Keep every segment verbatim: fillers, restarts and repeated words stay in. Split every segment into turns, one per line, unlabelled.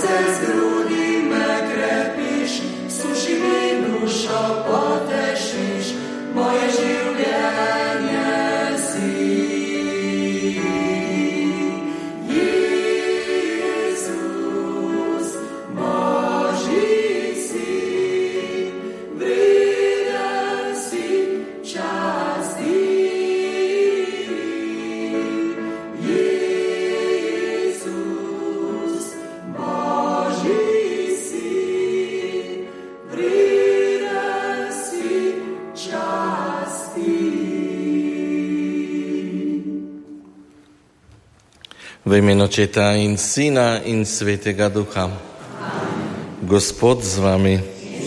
V imenu Očeta in Sina in Svetega Duha. Gospod z vami.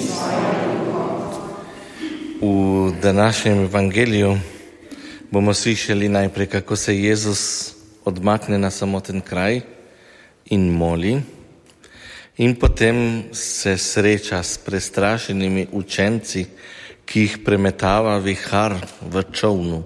V današnjem evangeliju bomo slišali najprej, kako se Jezus odmakne na samoten kraj in moli, in potem se sreča s prestrašenimi učenci, ki jih premetava vihar v čolnu,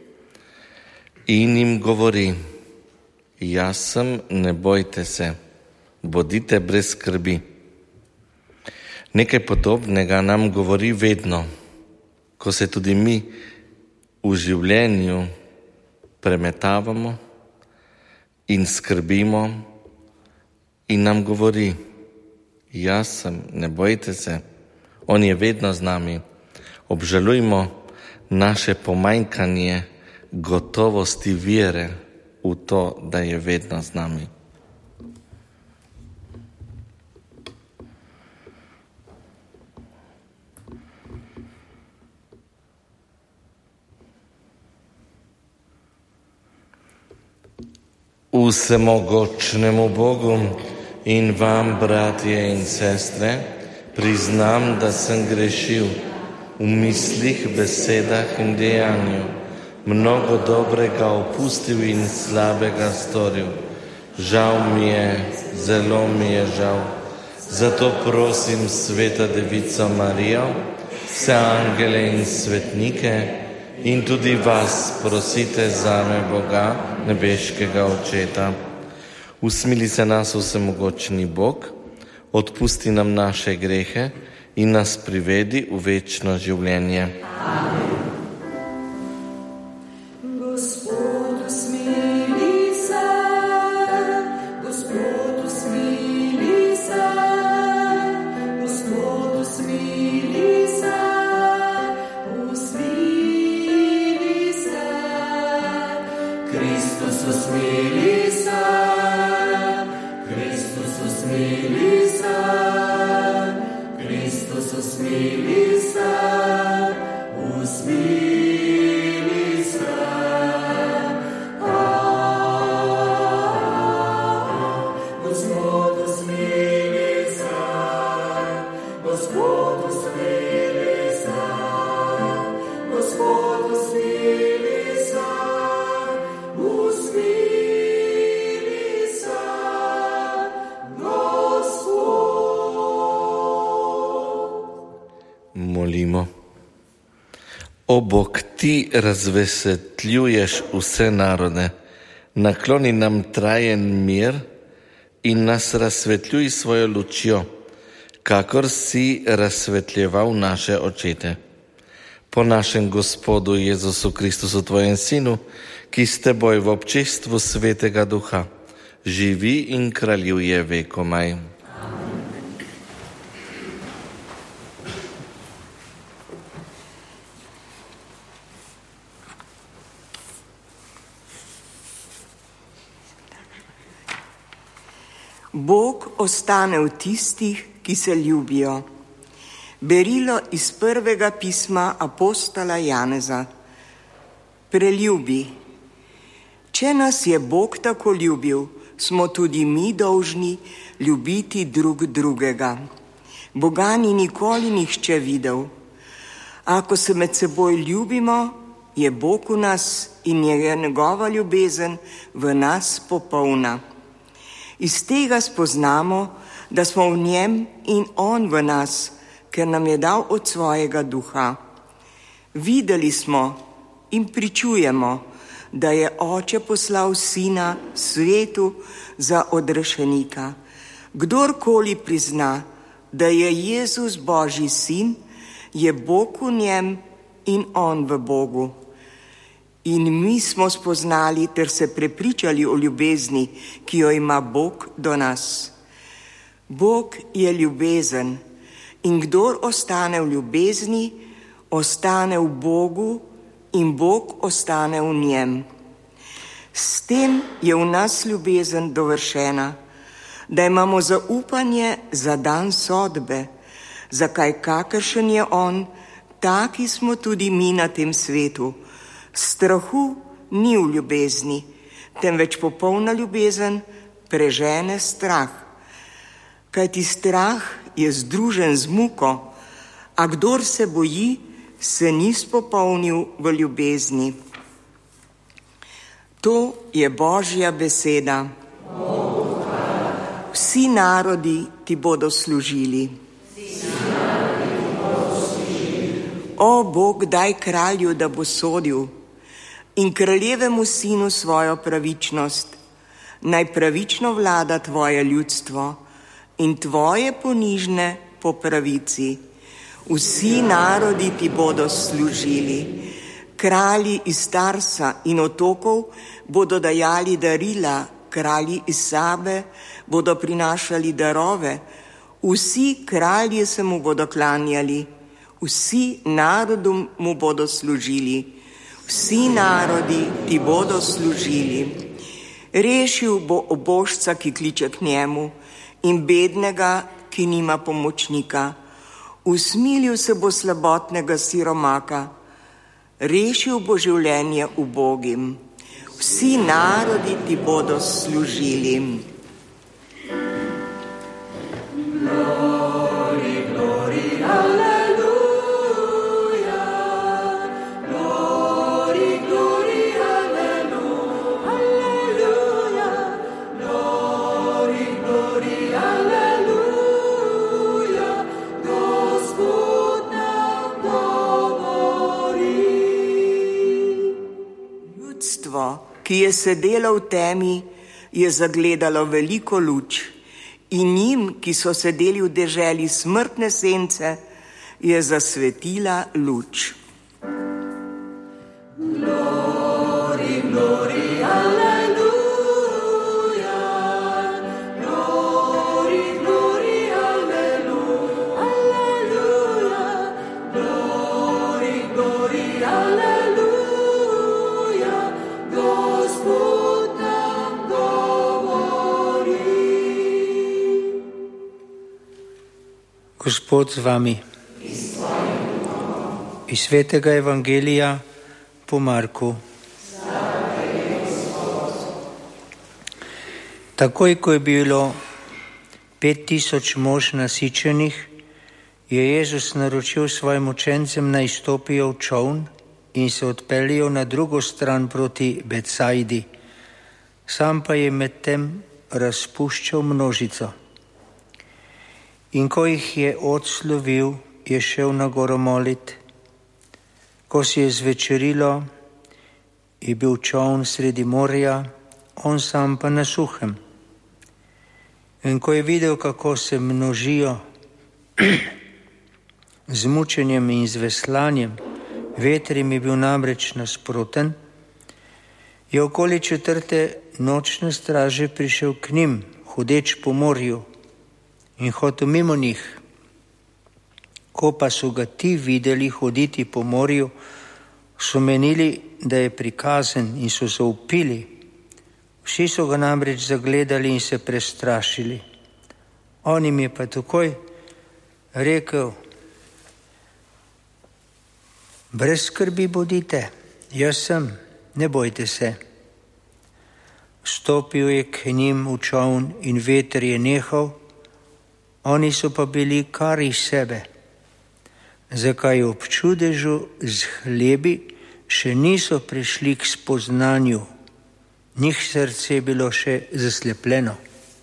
in jim govori: Jaz sem, ne bojte se, bodite brez skrbi. Nekaj podobnega nam govori vedno, ko se tudi mi v življenju premetavamo in skrbimo, in nam govori: Jaz sem, ne bojte se, on je vedno z nami. Obžalujmo naše pomanjkanje gotovosti vere v to, da je vedno z nami. Vsemogočnemu Bogu in vam, bratje in sestre, priznam, da sem grešil v mislih, besedah in dejanju, mnogo dobrega opustil in slabega storil. Žal mi je, zelo mi je žal. Zato prosim Sveta Devico Marijo, vse angele in svetnike, in tudi vas prosite zame, Boga, nebeškega Očeta. Usmili se nas vsemogočni Bog, odpusti nam naše grehe in nas privedi v večno življenje. Amen. Molimo. O Bog, ti razveseljuješ vse narode, nakloni nam trajen mir in nas razsvetljuj svojo lučjo, kakor si razsvetljeval naše očete. Po našem Gospodu Jezusu Kristusu, tvojem Sinu, ki s teboj v občestvu Svetega Duha živi in kraljuje vekomaj.
Bog ostane v tistih, ki se ljubijo. Berilo iz prvega pisma apostola Janeza. Preljubi. Če nas je Bog tako ljubil, smo tudi mi dolžni ljubiti drug drugega. Boga ni nikoli nihče videl. Ako se med seboj ljubimo, je Bog v nas in je njegova ljubezen v nas popolna. Iz tega spoznamo, da smo v njem in on v nas, ker nam je dal od svojega duha. Videli smo in pričujemo, da je Oče poslal Sina svetu za odrešenika. Kdorkoli prizna, da je Jezus Božji sin, je Bog v njem in on v Bogu. In mi smo spoznali ter se prepričali o ljubezni, ki jo ima Bog do nas. Bog je ljubezen in kdor ostane v ljubezni, ostane v Bogu in Bog ostane v njem. S tem je v nas ljubezen dovršena, da imamo zaupanje za dan sodbe, zakaj kakršen je on, taki smo tudi mi na tem svetu. Strahu ni v ljubezni, temveč popolna ljubezen prežene strah. Kajti strah je združen z muko, a kdor se boji, se ni spopolnil v ljubezni. To je Božja beseda. Vsi narodi ti bodo služili. O Bog, daj kralju, da bo sodil, in kraljevemu sinu svojo pravičnost. Naj pravično vlada tvoje ljudstvo in tvoje ponižne po pravici. Vsi narodi ti bodo služili. Kralji iz Tarsa in otokov bodo dajali darila, kralji iz Sabe bodo prinašali darove, vsi kralji se mu bodo klanjali, vsi narodom mu bodo služili, vsi narodi ti bodo služili. Rešil bo obožca, ki kliče k njemu, in bednega, ki nima pomočnika. Usmilil se bo slabotnega siromaka, rešil bo življenje ubogim. Vsi narodi ti bodo služili. Glory, glory, haleluja. Glory, glory, haleluja. Glory, glory, haleluja. Gospod nam govori. Ljudstvo, ki je sedelo v temi, je zagledalo veliko luč, in njim, ki so sedeli v deželi smrtne sence, je zasvetila luč. Glory, glory, haleluja. Glory, glory, haleluja. Glory, glory, haleluja. Gospod nam govori.
Gospod z vami. Iz svetega evangelija po Marku. Takoj, ko je bilo pet tisoč mož nasičenih, je Jezus naročil svojim učencem, naj stopijo v čoln in se odpeljejo na drugo stran proti Betsajdi. Sam pa je medtem razpuščal množico. In ko jih je odslovil, je šel na goro molit. Ko si je zvečerilo, je bil čoln sredi morja, on sam pa na suhem. In ko je videl, kako se množijo z mučenjem in z veslanjem, veter jim je bil namreč nasproten, je okoli četrte nočne straže prišel k njim, hodeč po morju, in hotel mimo njih. Ko pa so ga ti videli hoditi po morju, so menili, da je prikazen, in so se upili. Vsi so ga namreč zagledali in se prestrašili. On jim je pa takoj rekel: brez skrbi bodite, jaz sem, ne bojte se. Stopil je k njim v čoln in veter je nehal, oni so pa bili kar iz sebe. Zakaj ob čudežu z hlebi še niso prišli k spoznanju, njih srce je bilo še zaslepljeno.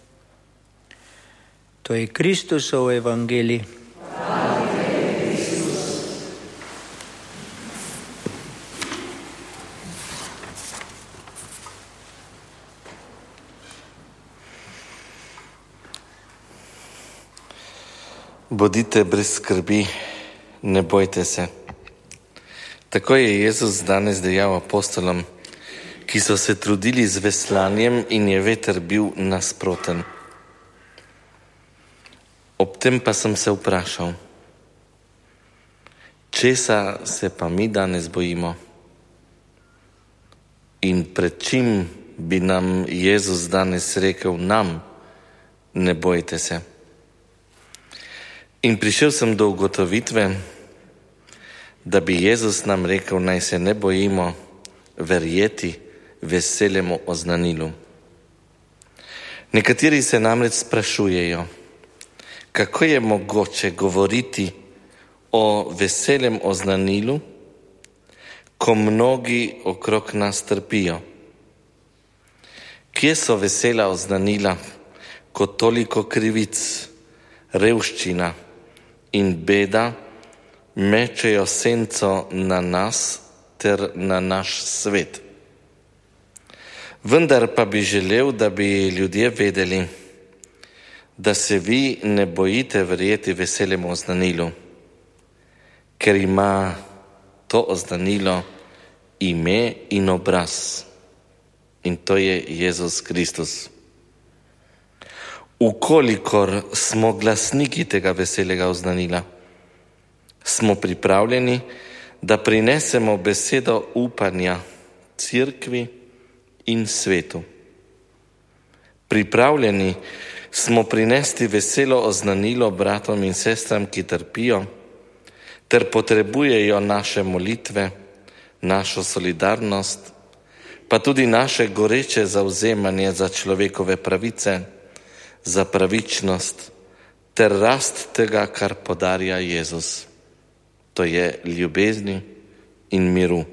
To je Kristusov evangelij.
Bodite brez skrbi, ne bojte se. Tako je Jezus danes dejal apostolom, ki so se trudili z veslanjem in je veter bil nasproten. Ob tem pa sem se vprašal, česa se pa mi danes bojimo in pred čim bi nam Jezus danes rekel nam, ne bojte se. In prišel sem do ugotovitve, da bi Jezus nam rekel, naj se ne bojimo verjeti veselemu oznanilu. Nekateri se namreč sprašujejo, kako je mogoče govoriti o veselem oznanilu, ko mnogi okrog nas trpijo. Kje so vesela oznanila, ko toliko krivic, revščina in beda mečejo senco na nas ter na naš svet? Vendar pa bi želel, da bi ljudje vedeli, da se vi ne bojite verjeti veselemu oznanilu, ker ima to oznanilo ime in obraz, in to je Jezus Kristus. Ukolikor smo glasniki tega veselega oznanila, smo pripravljeni, da prinesemo besedo upanja Cerkvi in svetu. Pripravljeni smo prinesti veselo oznanilo bratom in sestram, ki trpijo, ter potrebujejo naše molitve, našo solidarnost, pa tudi naše goreče zavzemanje za človekove pravice, za pravičnost ter rast tega, kar podarja Jezus. To je ljubezni in miru.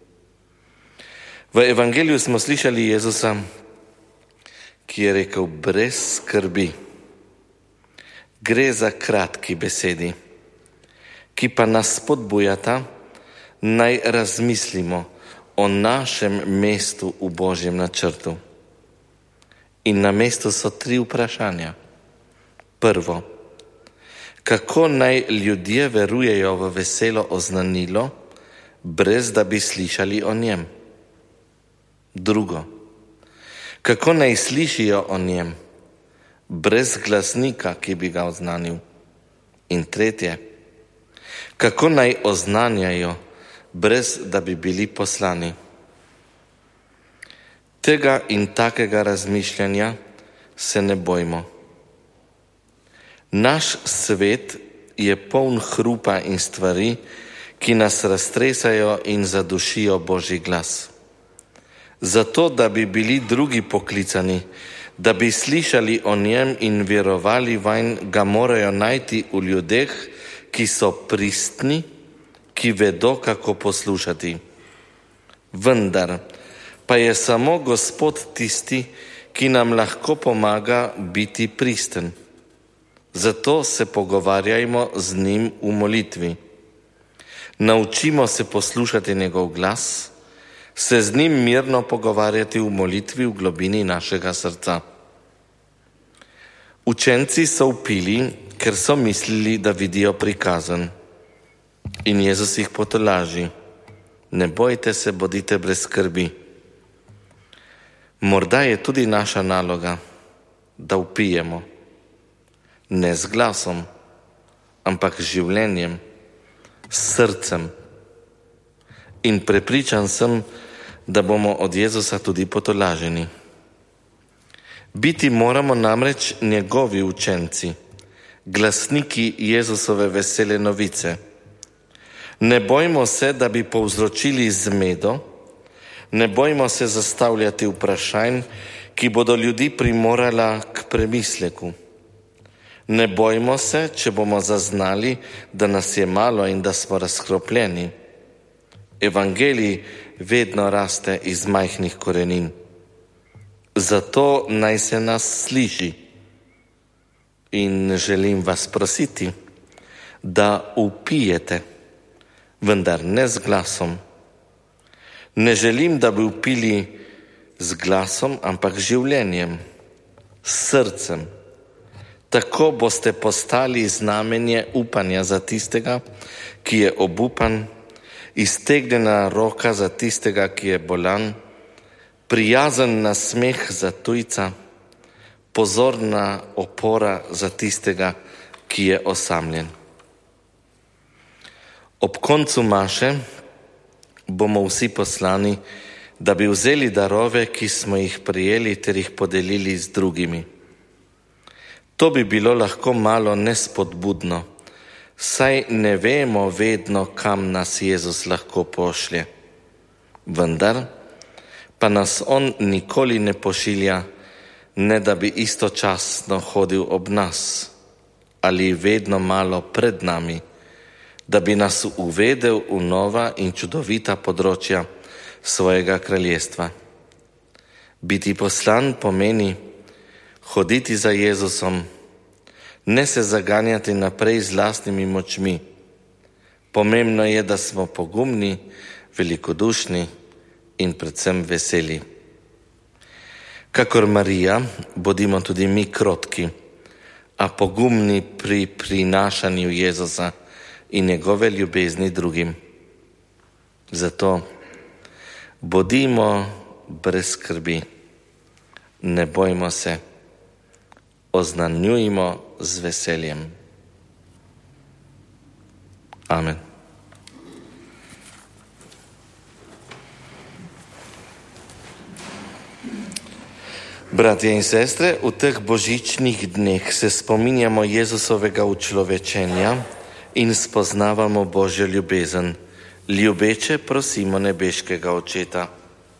V Evangeliju smo slišali Jezusa, ki je rekel brez skrbi. Gre za kratki besedi, ki pa nas spodbujata, naj razmislimo o našem mestu v Božjem načrtu. In na mestu so tri vprašanja. Prvo, kako naj ljudje verujejo v veselo oznanilo, brez da bi slišali o njem? Drugo, kako naj slišijo o njem, brez glasnika, ki bi ga oznanil? In tretje, kako naj oznanjajo, brez da bi bili poslani? Tega in takega razmišljanja se ne bojmo. Naš svet je poln hrupa in stvari, ki nas raztresajo in zadušijo Božji glas. Zato, da bi bili drugi poklicani, da bi slišali o njem in verovali vanj, ga morajo najti v ljudeh, ki so pristni, ki vedo, kako poslušati. Vendar pa je samo Gospod tisti, ki nam lahko pomaga biti pristen. Zato se pogovarjajmo z njim v molitvi. Naučimo se poslušati njegov glas, se z njim mirno pogovarjati v molitvi v globini našega srca. Učenci so vpili, ker so mislili, da vidijo prikazan. In Jezus jih potolaži. Ne bojte se, bodite brez skrbi. Morda je tudi naša naloga, da vpijemo. Ne z glasom, ampak z življenjem, s srcem. In prepričan sem, da bomo od Jezusa tudi potolaženi. Biti moramo namreč njegovi učenci, glasniki Jezusove vesele novice. Ne bojmo se, da bi povzročili zmedo, ne bojmo se zastavljati vprašanj, ki bodo ljudi primorala k premisleku. Ne bojmo se, če bomo zaznali, da nas je malo in da smo razkropljeni. Evangelij vedno raste iz majhnih korenin. Zato naj se nas sliši. In želim vas prositi, da vpijete, vendar ne z glasom. Ne želim, da bi vpili z glasom, ampak z življenjem, s srcem, Tako boste postali znamenje upanja za tistega, ki je obupan, iztegnjena roka za tistega, ki je bolan, prijazen nasmeh za tujca, pozorna opora za tistega, ki je osamljen. Ob koncu maše bomo vsi poslani, da bi vzeli darove, ki smo jih prijeli, ter jih podelili z drugimi. To bi bilo lahko malo nespodbudno, saj ne vemo vedno, kam nas Jezus lahko pošlje. Vendar pa nas On nikoli ne pošilja, ne da bi istočasno hodil ob nas ali vedno malo pred nami, da bi nas uvedel v nova in čudovita področja svojega kraljestva. Biti poslan pomeni hoditi za Jezusom, ne se zaganjati naprej z lastnimi močmi. Pomembno je, da smo pogumni, velikodušni in predvsem veseli. Kakor Marija, bodimo tudi mi krotki, a pogumni pri prinašanju Jezusa in njegove ljubezni drugim. Zato bodimo brez skrbi, ne bojmo se, oznanjujmo z veseljem. Amen. Bratje in sestre, v teh božičnih dneh se spominjamo Jezusovega učlovečenja in spoznavamo Božjo ljubezen. Ljubeče prosimo nebeškega Očeta.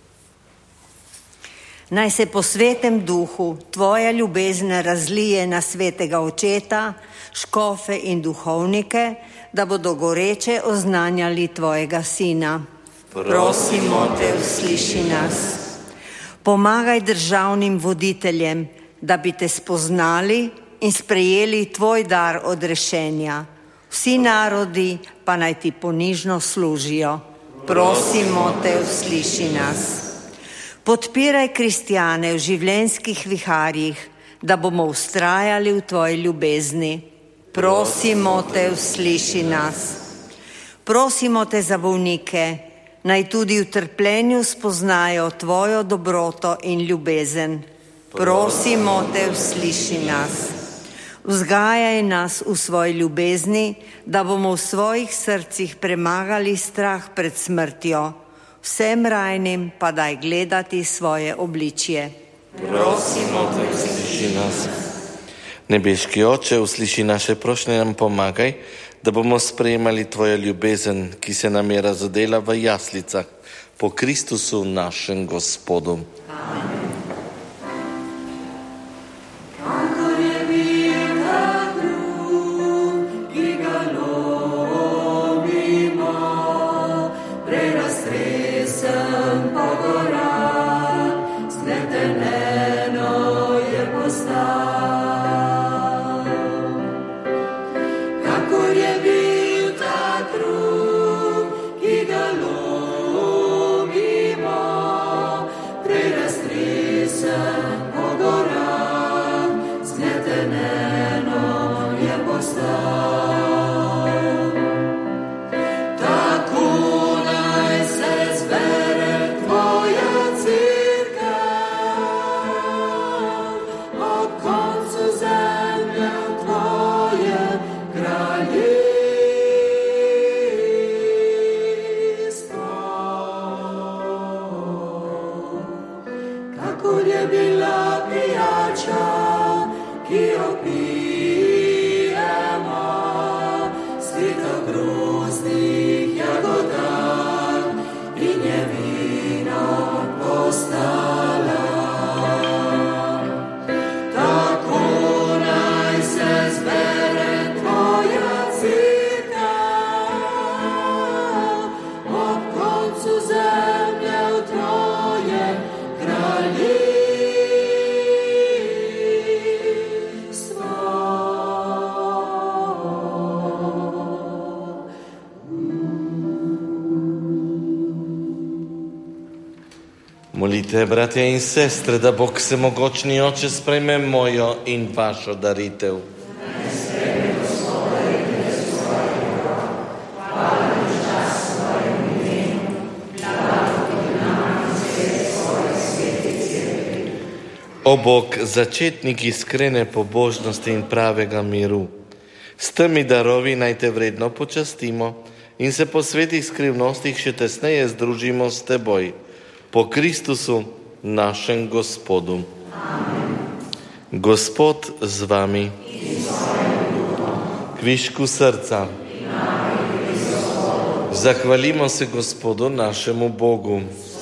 Naj se po svetem duhu tvoja ljubezen razlije na svetega Očeta, škofe in duhovnike, da bodo goreče oznanjali tvojega Sina. Prosimo te, usliši nas. Pomagaj državnim voditeljem, da bi te spoznali in sprejeli tvoj dar odrešenja. Vsi narodi pa naj ti ponižno služijo. Prosimo te, usliši nas. Podpiraj kristjane v življenjskih viharjih, da bomo vztrajali v tvoji ljubezni. Prosimo te, usliši nas. Prosimo te za bolnike, naj tudi v trpljenju spoznajo tvojo dobroto in ljubezen. Prosimo te, usliši nas. Vzgajaj nas v svoji ljubezni, da bomo v svojih srcih premagali strah pred smrtjo. Vsem rajnim pa daj gledati svoje obličje.
Prosimo te, usliši nas. Nebeški Oče, usliši naše prošnje, nam pomagaj, da bomo sprejemali tvojo ljubezen, ki se nam je razodela v jaslicah, po Kristusu našem Gospodu. Amen.
Prerastri
Molite, bratje in sestre, da Bog Vsemogočni Oče sprejme mojo in vašo daritev. O Bog, začetnik iskrene pobožnosti in pravega miru, s temi darovi naj te vredno počastimo in se po svetih skrivnostih še tesneje združimo s teboj, po Kristusu, našem Gospodu. Amen. Gospod z vami. Kvišku srca. Zahvalimo se Gospodu, našemu Bogu.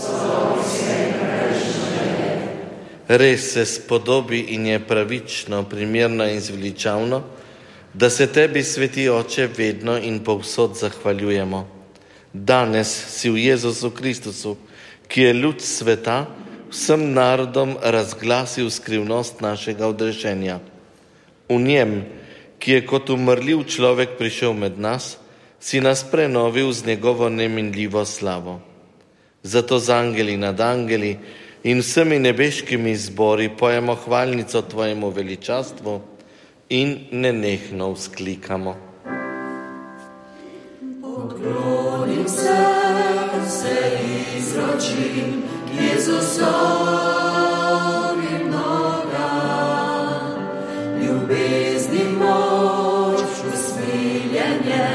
Res se spodobi in je pravično, primerno in zveličavno, da se tebi, sveti Oče, vedno in povsod zahvaljujemo. Danes si v Jezusu Kristusu, ki je luč sveta, vsem narodom razglasil skrivnost našega odrešenja. V njem, ki je kot umrljiv človek prišel med nas, si nas prenovil z njegovo neminljivo slavo. Zato z angeli nad angeli in vsemi nebeškimi zbori pojemo hvalnico tvojemu veličastvu in nenehno vzklikamo.
Poklonim se, se izročim Jezusovi nogam, ljubezni moč, usmiljenje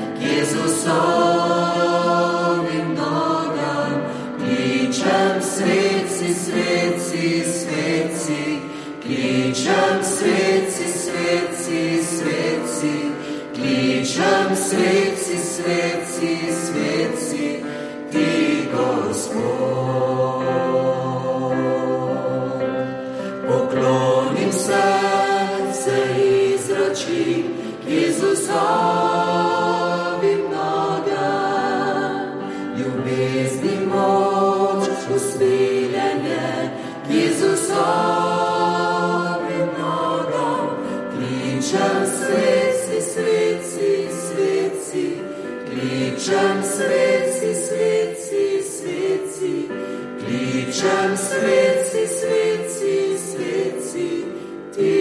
Jezusovim nogam, kličem sveci, sveci, sveci, kličem sveci, sveci, sveci, kličem sveci, sveci, sveci, ti Gospod. Poklonim se, se izročim Jezusovim nogam, ljubezni moč, usmiljenje Jezusovim nogam, kličem sveci, sveci, sveci, kličem sveci, sveci, sveci, kličem sveci, sveci, sveci, ti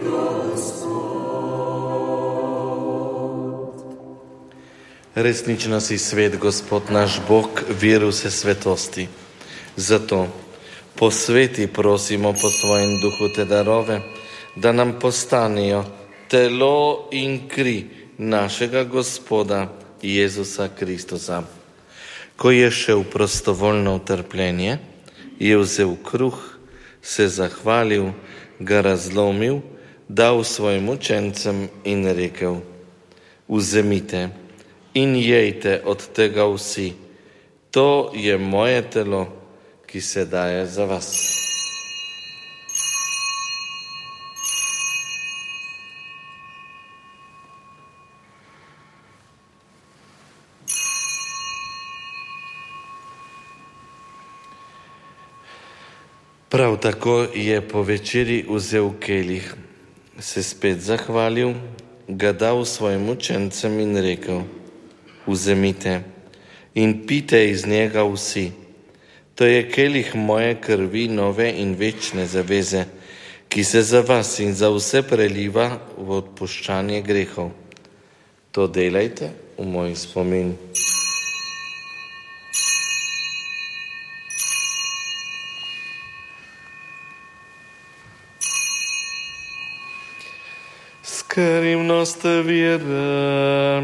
Gospod.
Resnično si svet, Gospod naš Bog, vir vse svetosti. Zato posveti prosimo po svojem duhu te darove, da nam postanejo telo in kri našega Gospoda Jezusa Kristusa. Ko je šel prostovoljno utrpljenje, je vzel kruh, se zahvalil, ga razlomil, dal svojim učencem in rekel: vzemite in jejte od tega vsi, to je moje telo, ki se daje za vas. Prav tako je po večeri vzel kelih, se spet zahvalil, ga dal svojim učencem in rekel: vzemite in pite iz njega vsi. To je kelih moje krvi, nove in večne zaveze, ki se za vas in za vse preliva v odpuščanje grehov. To delajte v moj spomin. Skrivnost vere.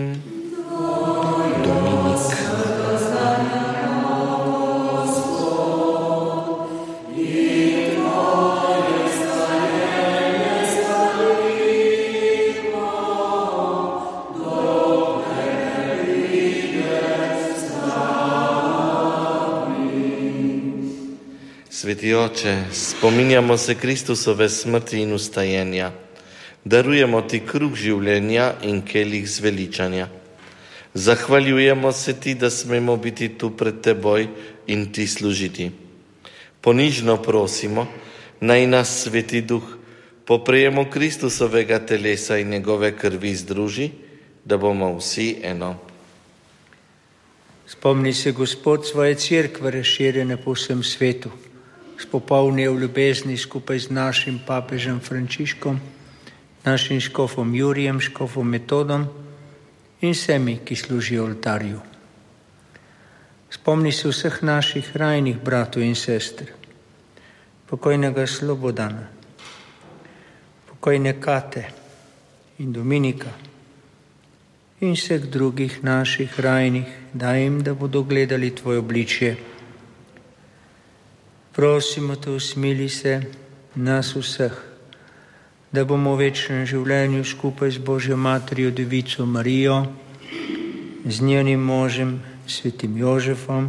Dominik. Sveti Oče, spominjamo se Kristusove smrti in ustajenja. Darujemo ti kruh življenja in kelih zveličanja. Zahvaljujemo se ti, da smemo biti tu pred teboj in ti služiti. Ponižno prosimo, naj nas Sveti Duh po prejemu Kristusovega telesa in njegove krvi združi, da bomo vsi eno.
Spomni se, Gospod, svoje cerkve razširjene po vsem svetu. Spopolni je v ljubezni skupaj z našim papežem Frančiškom, našim škofom Jurijem, škofom Metodom in vsemi, ki služijo oltarju. Spomni se vseh naših rajnih bratov in sester, pokojnega Slobodana, pokojne Kate in Dominika in vseh drugih naših rajnih, daj jim, da bodo gledali Tvoje obličje. Prosimo Te, usmili se nas vseh, da bomo v večnem življenju skupaj z Božjo Materjo Devico Marijo, z njenim možem, svetim Jožefom,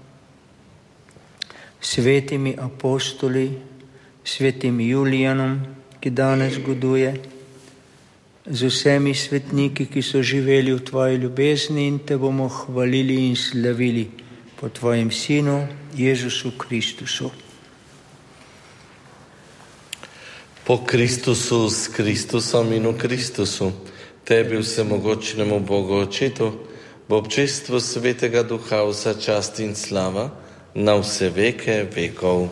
svetimi apostoli, svetim Julijanom, ki danes goduje, z vsemi svetniki, ki so živeli v Tvoji ljubezni, in Te bomo hvalili in slavili po Tvojem Sinu, Jezusu Kristusu.
Po Kristusu, s Kristusom in v Kristusu, Tebi vsemogočnemu Bogu Očetu, v občestvu Svetega Duha vsa čast in slava na vse veke vekov.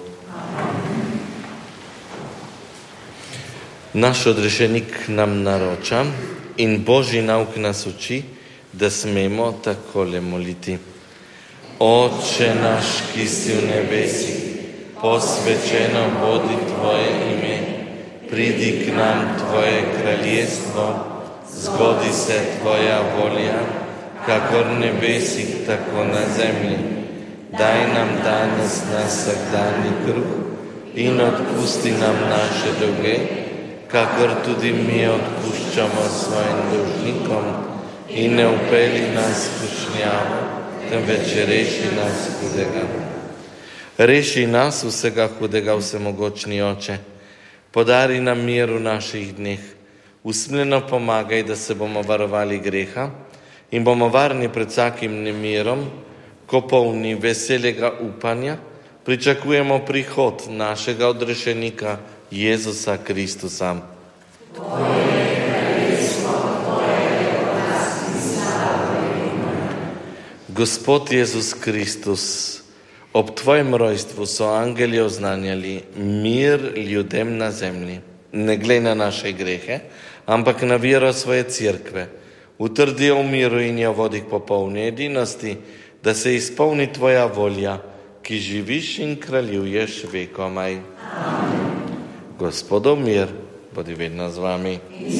Naš odrešenik nam naroča in Božji nauk nas uči, da smemo takole moliti. Oče naš, ki si v nebesih, posvečeno bodi Tvoje ime, pridi k nam Tvoje kraljestvo, zgodi se Tvoja volja, kakor v nebesih, tako na zemlji. Daj nam danes naš vsakdanji kruh in odpusti nam naše dolge, kakor tudi mi odpuščamo svojim dolžnikom, in ne vpelji nas v skušnjavo, temveč reši nas hudega. Reši nas vsega hudega, vsemogočni Oče. Podari nam mir v naših dneh. Usmljeno pomagaj, da se bomo varovali greha in bomo varni pred vsakim nemirom, ko polni veselega upanja pričakujemo prihod našega odrešenika Jezusa Kristusa. Gospod Jezus Kristus, ob Tvojem rojstvu so angeli oznanjali mir ljudem na zemlji. Ne glej na naše grehe, ampak na vero svoje cerkve. Utrdi jo v miru in jo vodi k popolni edinosti, da se izpolni Tvoja volja, ki živiš in kraljuješ vekomaj. Gospodov mir, bodi vedno z vami.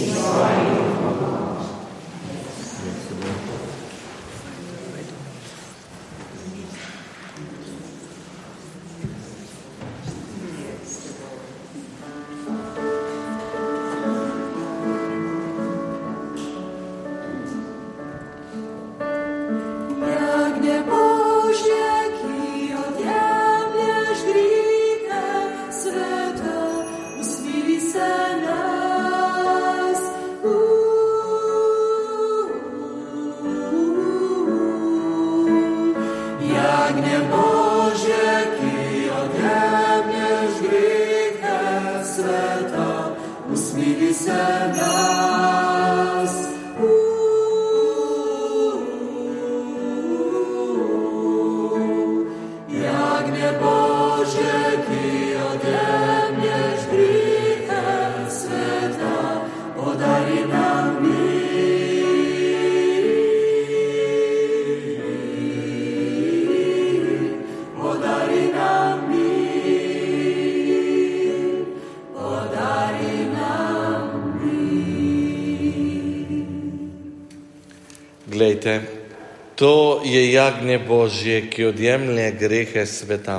Glejte, to je jagnje Božje, ki odjemlje grehe sveta.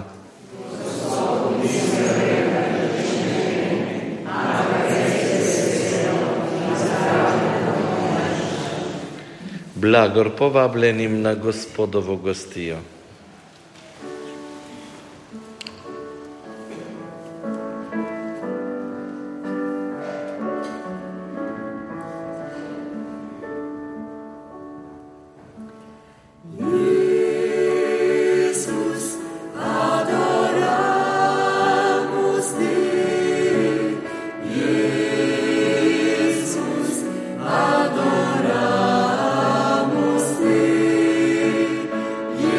Blagor povabljenim na Gospodovo gostijo.
Yeah.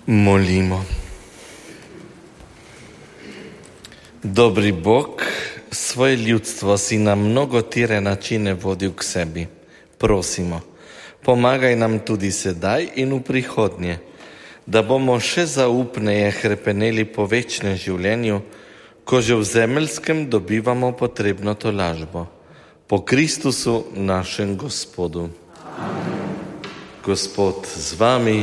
Molimo. Dobri Bog, svoje ljudstvo si na mnogotere načine vodil k sebi. Prosimo, pomagaj nam tudi sedaj in v prihodnje, da bomo še zaupneje hrepeneli po večnem življenju, ko že v zemeljskem dobivamo potrebno tolažbo. Po Kristusu našem Gospodu. Amen. Gospod z vami.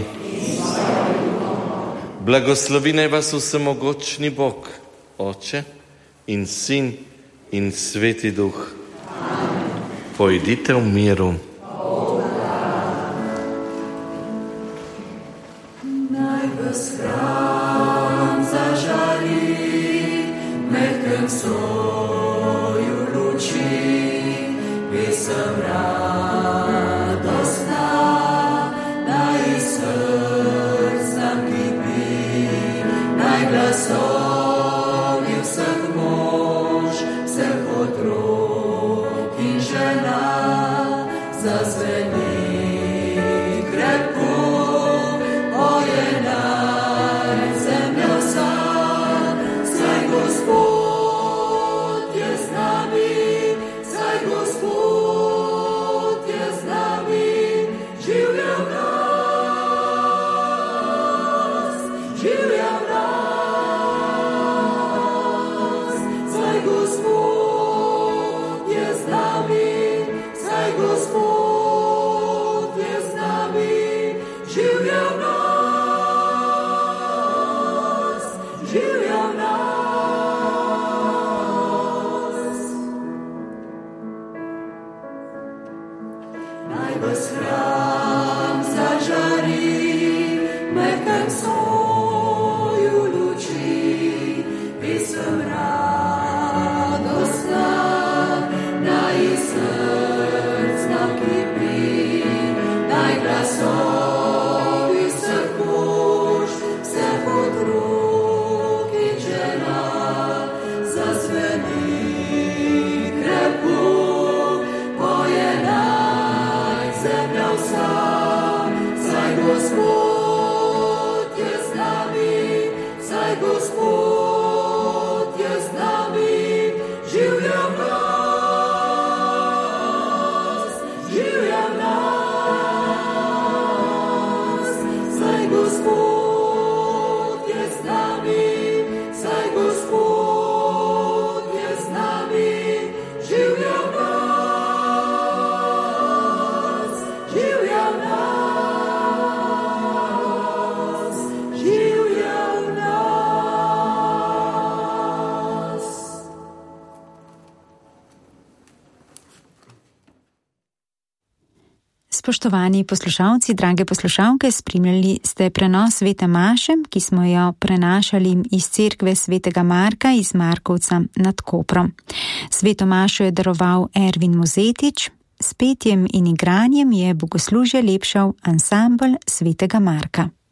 Blagoslovi naj vas vsemogočni Bog, Oče in Sin in Sveti Duh. Amen. Pojdite v miru.
Naj vas hram zažari, mehkem soju luči, pesem radostna, naj iz src nam kipi, naj glasovi vseh mož, vseh otrok in žena zazveni krepko, poje naj zemlja vsa, saj Gospod je z nami, saj Gospod je z nami, življa v nas, življa v nas, saj Gospod je z nami, saj Gospod je z nami, življa v nas, življa v nas. Naj vas hram zažari, mehkem soju luči, pesem radostna, naj iz src nam kipi, naj glasovi vseh mož, vseh otrok in žena zazveni krepko, poje naj zemlja vsa, saj Gospod je z nami, saj Gospod je z nami, življa v nas, življa v nas, saj Gospod je z nami, saj Gospod je z nami, življa v nas, življa v nas, življa v nas.
Spoštovani poslušalci, drage poslušalke, spremljali ste prenos Svete Maše, ki smo jo prenašali iz cerkve Svetega Marka iz Markovca nad Koprom. Sveto Mašo je daroval Ervin Mozetič, s petjem in igranjem je bogoslužje lepšal ansambel Svetega Marka.